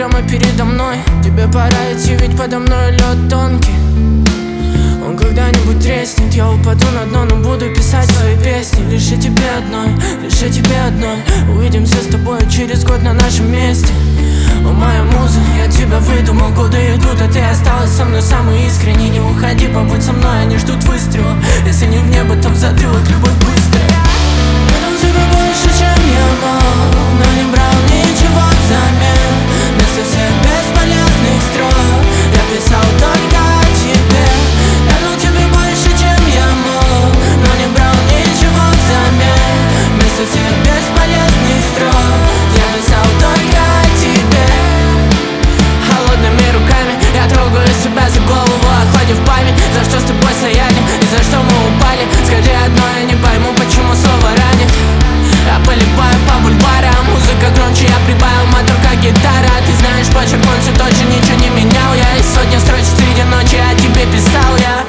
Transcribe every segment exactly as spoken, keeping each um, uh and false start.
прямо передо мной. Тебе пора идти, ведь подо мной лед тонкий. Он когда-нибудь треснет, я упаду на дно, но буду писать свои песни. Лишь о тебе одной, лишь о тебе одной. Увидимся с тобой через год на нашем месте. О, моя муза, я тебя выдумал, годы идут, а ты осталась со мной самой искренней. Не уходи, побудь со мной, они ждут выстрела. Если не в небо, то в затылок, любовь быстрая. Я дал тебе больше, чем я мог, но не брал ничего взамен. Вместо всех бесполезных строк я писал только о тебе. Я дал тебе больше, чем я мог, но не брал ничего взамен. Вместо всех бесполезных строк я писал только о тебе. Холодными руками я трогаю себя за голову, охладив память. За что с тобой стояли и за что мы упали. Скажи одно, я не пойму, почему слово ранит. Я полипаю по бульварам, музыка громче, я прибавил мотор как гитара. Ты знаешь, почерк он все тот же, ничего не менял. Я из сотни строчек среди ночи о тебе писал я.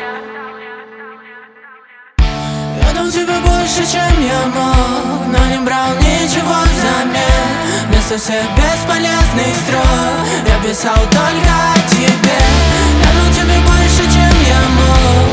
Я дал тебе больше, чем я мог, но не брал ничего взамен. Вместо всех бесполезных строк я писал только о тебе. Я дал тебе больше, чем я мог,